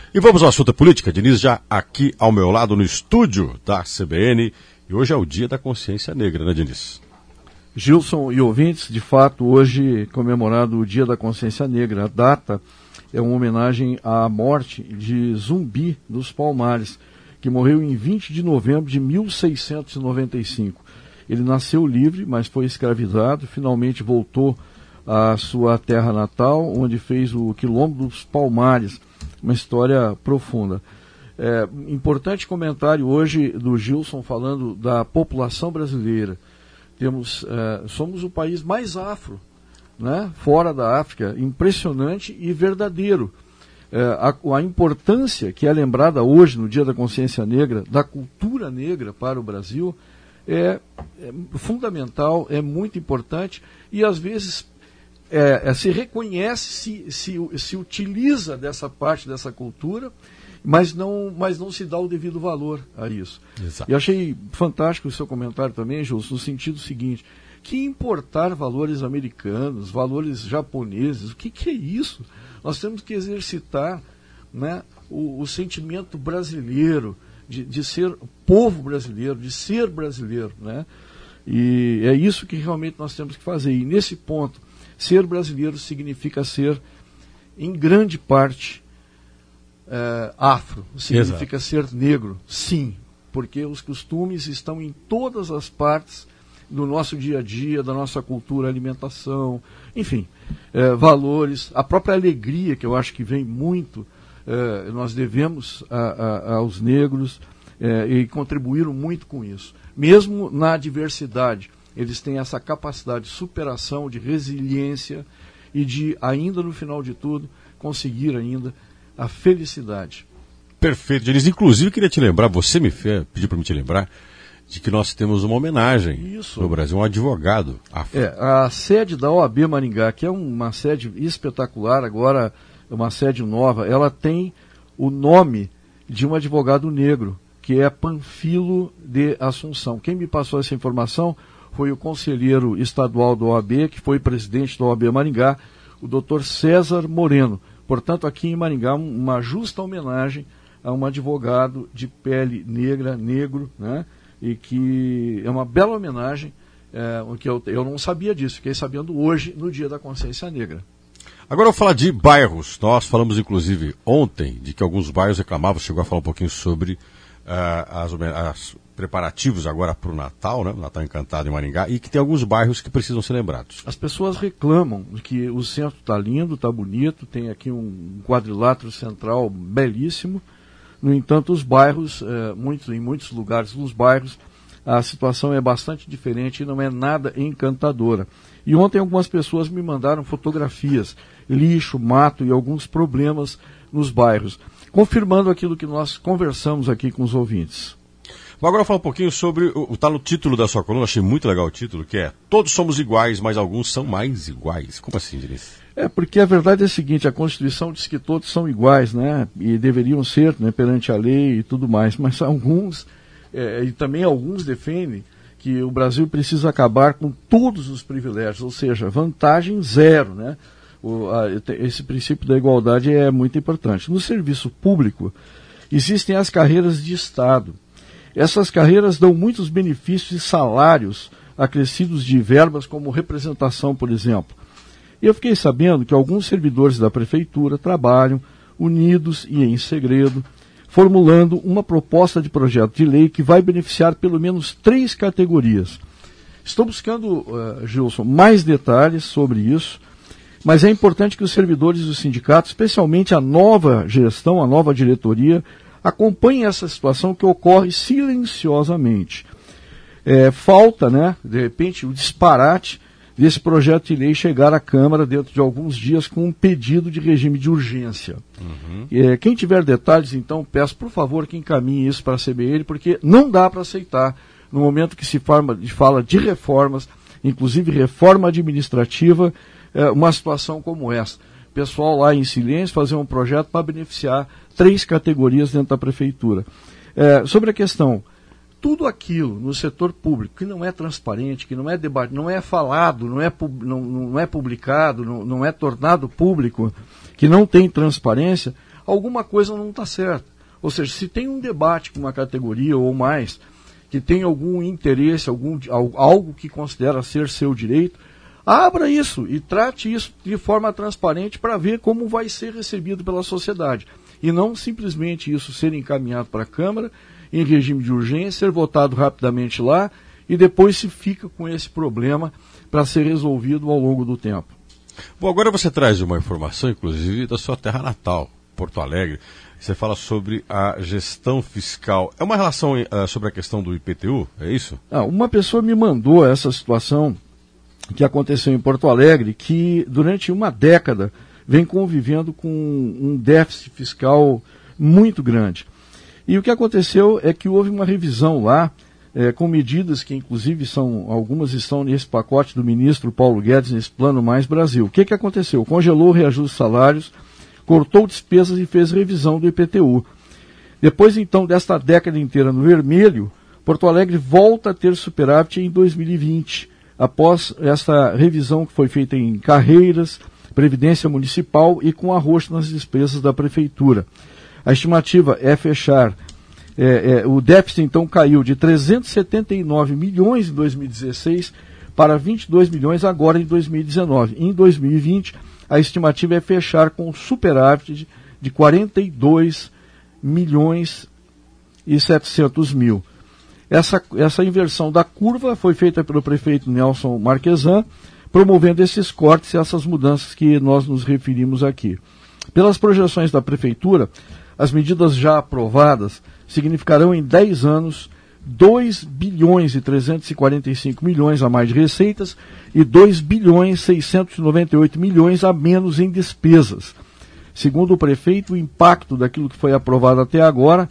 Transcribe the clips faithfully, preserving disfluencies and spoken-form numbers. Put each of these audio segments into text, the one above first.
E vamos ao assunto política. Diniz já aqui ao meu lado no estúdio da C B N. E hoje é o Dia da Consciência Negra, né, Diniz? Gilson e ouvintes, de fato, hoje comemorado o Dia da Consciência Negra. A data é uma homenagem à morte de Zumbi dos Palmares, que morreu em vinte de novembro de mil seiscentos e noventa e cinco. Ele nasceu livre, mas foi escravizado, finalmente voltou à sua terra natal, onde fez o Quilombo dos Palmares, uma história profunda. É, importante comentário hoje do Gilson falando da população brasileira. Temos, é, somos o país mais afro, né, fora da África, impressionante e verdadeiro. É, a, a importância que é lembrada hoje, no Dia da Consciência Negra, da cultura negra para o Brasil, é, é fundamental, é muito importante e às vezes é, é, se reconhece, se, se, se utiliza dessa parte dessa cultura, mas não, mas não se dá o devido valor a isso. Exato. E achei fantástico o seu comentário também, Júlio, no sentido seguinte, que importar valores americanos, valores japoneses, o que, que é isso? Nós temos que exercitar, né, o, o sentimento brasileiro, de, de ser povo brasileiro, de ser brasileiro, né? E é isso que realmente nós temos que fazer. E nesse ponto, ser brasileiro significa ser, em grande parte, É, afro, significa Exato. Ser negro, sim, porque os costumes estão em todas as partes do nosso dia a dia, da nossa cultura, alimentação, enfim, é, valores, a própria alegria que eu acho que vem muito, é, nós devemos a, a, aos negros é, e contribuíram muito com isso. Mesmo na adversidade, eles têm essa capacidade de superação, de resiliência e de, ainda no final de tudo, conseguir ainda a felicidade. Perfeito, Diniz. Inclusive, queria te lembrar, você me fez, pediu para me te lembrar, de que nós temos uma homenagem Isso. no Brasil, um advogado afro. É, a sede da O A B Maringá, que é uma sede espetacular, agora uma sede nova, ela tem o nome de um advogado negro, que é Panfilo de Assunção. Quem me passou essa informação foi o conselheiro estadual da O A B, que foi presidente da O A B Maringá, o doutor César Moreno. Portanto, aqui em Maringá, uma justa homenagem a um advogado de pele negra, negro, né? E que é uma bela homenagem, é, que eu, eu não sabia disso, fiquei sabendo hoje, no Dia da Consciência Negra. Agora eu vou falar de bairros. Nós falamos, inclusive, ontem, de que alguns bairros reclamavam, chegou a falar um pouquinho sobre uh, as, as preparativos agora para o Natal, né? O Natal Encantado em Maringá, e que tem alguns bairros que precisam ser lembrados. As pessoas reclamam que o centro está lindo, está bonito, tem aqui um quadrilátero central belíssimo. No entanto, os bairros, é, muito, em muitos lugares dos bairros, a situação é bastante diferente e não é nada encantadora. E ontem algumas pessoas me mandaram fotografias, lixo, mato e alguns problemas nos bairros, confirmando aquilo que nós conversamos aqui com os ouvintes. Vou agora falar um pouquinho sobre, está no título da sua coluna, achei muito legal o título, que é Todos somos iguais, mas alguns são mais iguais. Como assim, Diniz? É, porque a verdade é a seguinte, a Constituição diz que todos são iguais, né, e deveriam ser, né, perante a lei e tudo mais, mas alguns, é, e também alguns defendem que o Brasil precisa acabar com todos os privilégios, ou seja, vantagem zero, né? O, a, esse princípio da igualdade é muito importante. No serviço público, existem as carreiras de Estado. Essas carreiras dão muitos benefícios e salários acrescidos de verbas como representação, por exemplo. E eu fiquei sabendo que alguns servidores da prefeitura trabalham unidos e em segredo, formulando uma proposta de projeto de lei que vai beneficiar pelo menos três categorias. Estou buscando, uh, Gilson, mais detalhes sobre isso, mas é importante que os servidores do sindicato, especialmente a nova gestão, a nova diretoria, acompanhem essa situação que ocorre silenciosamente. É, falta, né, de repente, o disparate desse projeto de lei chegar à Câmara dentro de alguns dias com um pedido de regime de urgência. Uhum. É, quem tiver detalhes, então, peço, por favor, que encaminhe isso para a C B N, porque não dá para aceitar, no momento que se fala, fala de reformas, inclusive reforma administrativa, é, uma situação como essa. Pessoal lá em silêncio fazer um projeto para beneficiar três categorias dentro da prefeitura. É, sobre a questão, tudo aquilo no setor público que não é transparente, que não é debate, não é falado, não é, não, não é publicado, não, não é tornado público, que não tem transparência, alguma coisa não está certa. Ou seja, se tem um debate com uma categoria ou mais, que tem algum interesse, algum, algo que considera ser seu direito, abra isso e trate isso de forma transparente para ver como vai ser recebido pela sociedade. E não simplesmente isso ser encaminhado para a Câmara, em regime de urgência, ser votado rapidamente lá, e depois se fica com esse problema para ser resolvido ao longo do tempo. Bom, agora você traz uma informação, inclusive, da sua terra natal, Porto Alegre. Você fala sobre a gestão fiscal. É uma relação uh, sobre a questão do I P T U, é isso? Ah, uma pessoa me mandou essa situação que aconteceu em Porto Alegre, que durante uma década vem convivendo com um déficit fiscal muito grande. E o que aconteceu é que houve uma revisão lá, é, com medidas que inclusive são, algumas estão nesse pacote do ministro Paulo Guedes, nesse Plano Mais Brasil. O que, que aconteceu? Congelou o reajuste de salários, cortou despesas e fez revisão do I P T U. Depois então desta década inteira no vermelho, Porto Alegre volta a ter superávit em dois mil e vinte, após essa revisão que foi feita em carreiras, previdência municipal e com arroxo nas despesas da prefeitura. A estimativa é fechar, é, é, o déficit então caiu de trezentos e setenta e nove milhões em dois mil e dezesseis para vinte e dois milhões agora em dois mil e dezenove. Em dois mil e vinte, a estimativa é fechar com superávit de, de quarenta e dois milhões e setecentos mil. Essa, essa inversão da curva foi feita pelo prefeito Nelson Marquesan, promovendo esses cortes e essas mudanças que nós nos referimos aqui. Pelas projeções da prefeitura, as medidas já aprovadas significarão em dez anos dois bilhões e trezentos e quarenta e cinco milhões a mais de receitas e dois bilhões e seiscentos e noventa e oito milhões a menos em despesas. Segundo o prefeito, o impacto daquilo que foi aprovado até agora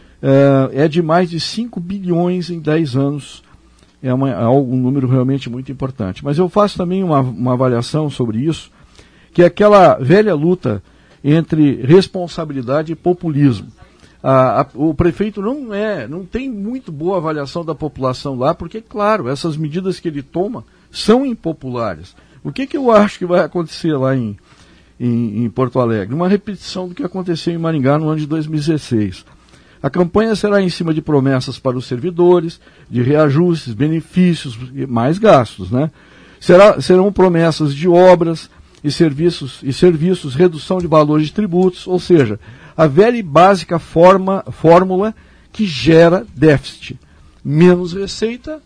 é, é de mais de cinco bilhões em dez anos. É, uma, é um número realmente muito importante. Mas eu faço também uma, uma avaliação sobre isso, que é aquela velha luta entre responsabilidade e populismo. A, a, o prefeito não é, não tem muito boa avaliação da população lá, porque, claro, essas medidas que ele toma são impopulares. O que, que eu acho que vai acontecer lá em, em, em Porto Alegre? Uma repetição do que aconteceu em Maringá no ano de dois mil e dezesseis. A campanha será em cima de promessas para os servidores, de reajustes, benefícios e mais gastos, né? Será, serão promessas de obras e serviços, e serviços, redução de valores de tributos, ou seja, a velha e básica forma, fórmula que gera déficit. Menos receita,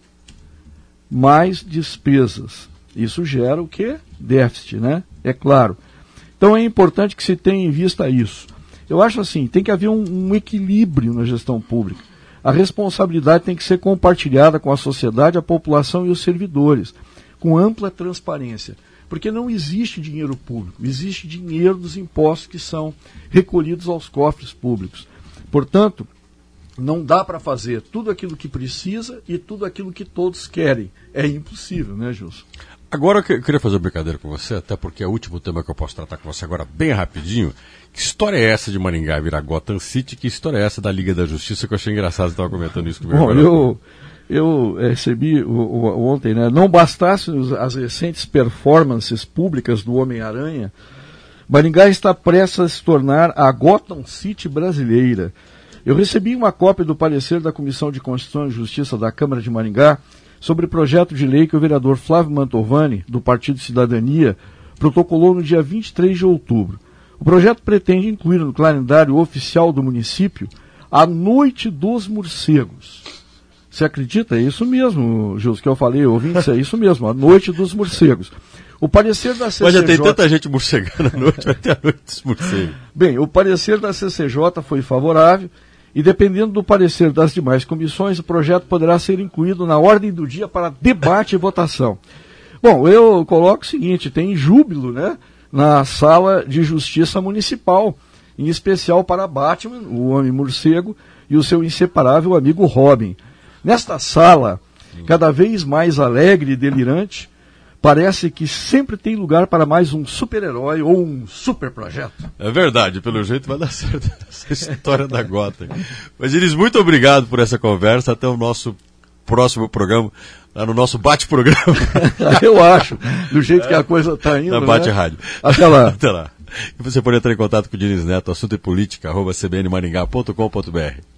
mais despesas. Isso gera o quê? Déficit, né? É claro. Então é importante que se tenha em vista isso. Eu acho assim, tem que haver um, um equilíbrio na gestão pública. A responsabilidade tem que ser compartilhada com a sociedade, a população e os servidores, com ampla transparência. Porque não existe dinheiro público, existe dinheiro dos impostos que são recolhidos aos cofres públicos. Portanto, não dá para fazer tudo aquilo que precisa e tudo aquilo que todos querem. É impossível, né, Gilson? Agora eu queria fazer uma brincadeira com você, até porque é o último tema que eu posso tratar com você agora bem rapidinho. Que história é essa de Maringá virar Gotham City? Que história é essa da Liga da Justiça que eu achei engraçado, você estava comentando isso comigo. Bom, eu, eu recebi o, o, ontem, né? Não bastassem as recentes performances públicas do Homem-Aranha, Maringá está prestes a se tornar a Gotham City brasileira. Eu recebi uma cópia do parecer da Comissão de Constituição e Justiça da Câmara de Maringá sobre o projeto de lei que o vereador Flávio Mantovani, do Partido Cidadania, protocolou no dia vinte e três de outubro. O projeto pretende incluir no calendário oficial do município a Noite dos Morcegos. Você acredita? É isso mesmo, Gilson, que eu falei, ouvintes, é isso mesmo, a Noite dos Morcegos. O parecer da C C J... Mas já tem tanta gente morcegando à noite, vai ter a Noite dos Morcegos. Bem, o parecer da C C J foi favorável e, dependendo do parecer das demais comissões, o projeto poderá ser incluído na ordem do dia para debate e votação. Bom, eu coloco o seguinte, tem júbilo, né, na sala de justiça municipal, em especial para Batman, o Homem Morcego, e o seu inseparável amigo Robin. Nesta sala, cada vez mais alegre e delirante, parece que sempre tem lugar para mais um super-herói ou um super-projeto. É verdade, pelo jeito vai dar certo essa história da Gotham. Mas, Iris, muito obrigado por essa conversa. Até o nosso próximo programa, lá no nosso bate-programa. Eu acho, do jeito é, que a coisa está indo. Na Bate-Rádio. Né? Até lá. Até lá. E você pode entrar em contato com o Diniz Neto, assunto e política, arroba c b n maringá ponto com ponto b r.